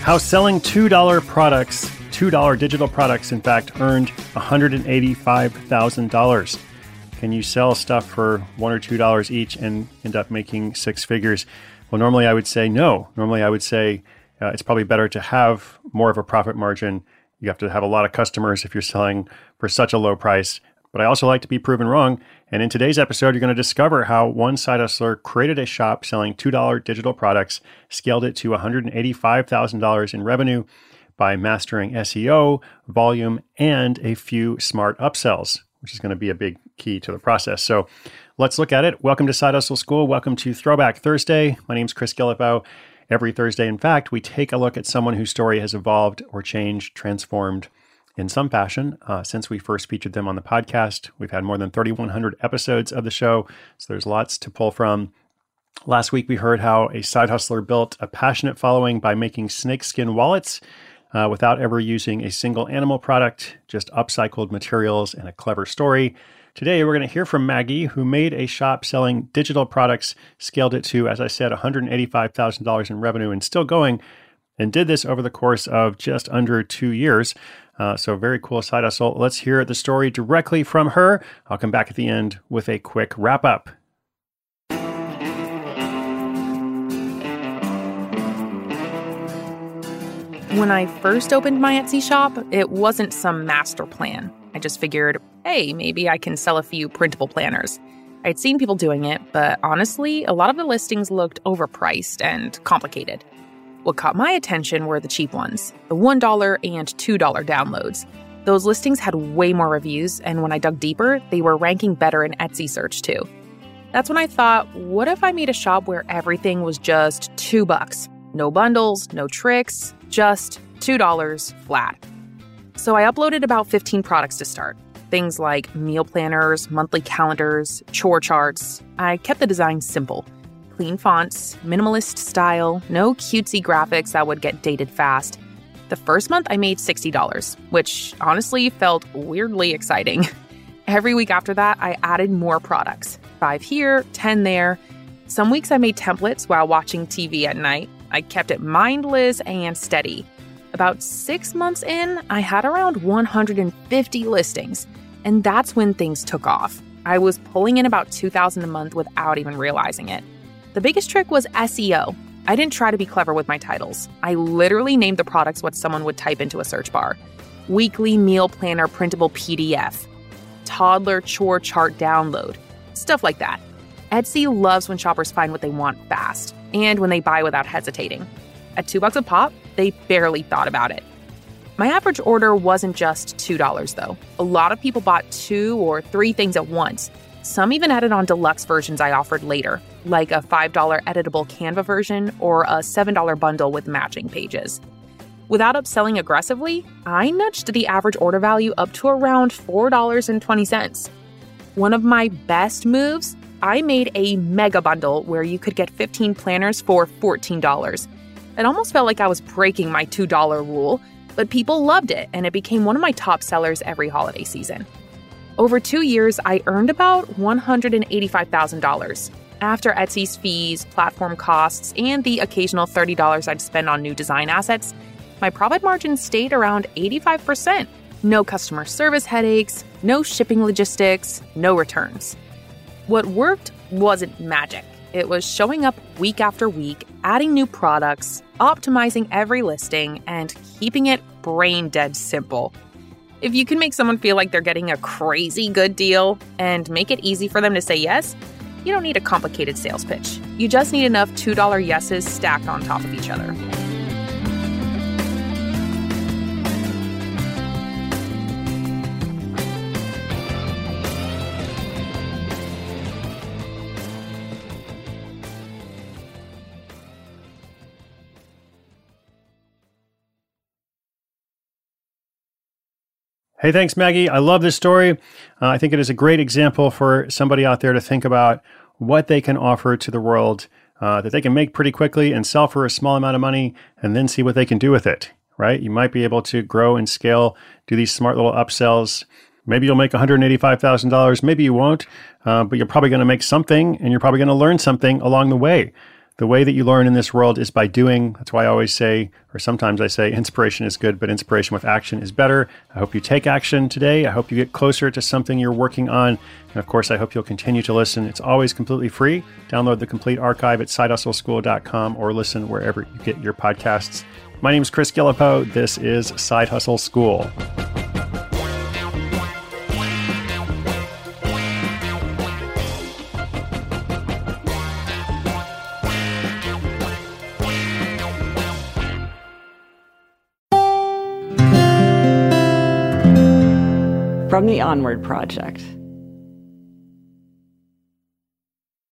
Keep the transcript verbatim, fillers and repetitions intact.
How selling two dollar products, two dollar digital products, in fact, earned one hundred eighty-five thousand dollars. Can you sell stuff for one or two dollars each and end up making six figures? Well, normally I would say no. Normally I would say uh, it's probably better to have more of a profit margin. You have to have a lot of customers if you're selling for such a low price. But I also like to be proven wrong. And in today's episode, you're going to discover how one side hustler created a shop selling two dollar digital products, scaled it to one hundred eighty-five thousand dollars in revenue by mastering S E O, volume, and a few smart upsells, which is going to be a big key to the process. So let's look at it. Welcome to Side Hustle School. Welcome to Throwback Thursday. My name is Chris Guillebeau. Every Thursday, in fact, we take a look at someone whose story has evolved or changed, transformed in some fashion uh, since we first featured them on the podcast. We've had more than thirty-one hundred episodes of the show, so there's lots to pull from. Last week, we heard how a side hustler built a passionate following by making snakeskin wallets uh, without ever using a single animal product, just upcycled materials and a clever story. Today, we're going to hear from Maggie, who made a shop selling digital products, scaled it to, as I said, one hundred eighty-five thousand dollars in revenue and still going, and did this over the course of just under two years. Uh, so very cool side hustle. Let's hear the story directly from her. I'll come back at the end with a quick wrap up. When I first opened my Etsy shop, it wasn't some master plan. I just figured, hey, maybe I can sell a few printable planners. I'd seen people doing it, but honestly, a lot of the listings looked overpriced and complicated. What caught my attention were the cheap ones, the one dollar and two dollar downloads. Those listings had way more reviews, and when I dug deeper, they were ranking better in Etsy search too. That's when I thought, what if I made a shop where everything was just two bucks? No bundles, no tricks, just two dollars flat. So I uploaded about fifteen products to start. Things like meal planners, monthly calendars, chore charts. I kept the design simple. Clean fonts, minimalist style, no cutesy graphics that would get dated fast. The first month I made sixty dollars, which honestly felt weirdly exciting. Every week after that, I added more products. Five here, ten there. Some weeks I made templates while watching T V at night. I kept it mindless and steady. About six months in, I had around one hundred fifty listings, and that's when things took off. I was pulling in about two thousand dollars a month without even realizing it. The biggest trick was S E O. I didn't try to be clever with my titles. I literally named the products what someone would type into a search bar. Weekly meal planner printable P D F. Toddler chore chart download. Stuff like that. Etsy loves when shoppers find what they want fast and when they buy without hesitating. At two bucks a pop, they barely thought about it. My average order wasn't just two dollars though. A lot of people bought two or three things at once. Some even added on deluxe versions I offered later, like a five dollar editable Canva version or a seven dollar bundle with matching pages. Without upselling aggressively, I nudged the average order value up to around four dollars and twenty cents. One of my best moves, I made a mega bundle where you could get fifteen planners for fourteen dollars. It almost felt like I was breaking my two dollar rule, but people loved it and it became one of my top sellers every holiday season. Over two years, I earned about one hundred eighty-five thousand dollars. After Etsy's fees, platform costs, and the occasional thirty dollars I'd spend on new design assets, my profit margin stayed around eighty-five percent. No customer service headaches, no shipping logistics, no returns. What worked wasn't magic. It was showing up week after week, adding new products, optimizing every listing, and keeping it brain dead simple. If you can make someone feel like they're getting a crazy good deal and make it easy for them to say yes, you don't need a complicated sales pitch. You just need enough two dollar yeses stacked on top of each other. Hey, thanks, Maggie. I love this story. Uh, I think it is a great example for somebody out there to think about what they can offer to the world uh, that they can make pretty quickly and sell for a small amount of money and then see what they can do with it, right? You might be able to grow and scale, do these smart little upsells. Maybe you'll make one hundred eighty-five thousand dollars. Maybe you won't, uh, but you're probably going to make something and you're probably going to learn something along the way. The way that you learn in this world is by doing. That's why I always say, or sometimes I say, inspiration is good, but inspiration with action is better. I hope you take action today. I hope you get closer to something you're working on. And of course, I hope you'll continue to listen. It's always completely free. Download the complete archive at side hustle school dot com or listen wherever you get your podcasts. My name is Chris Guillebeau. This is Side Hustle School. From the Onward Project.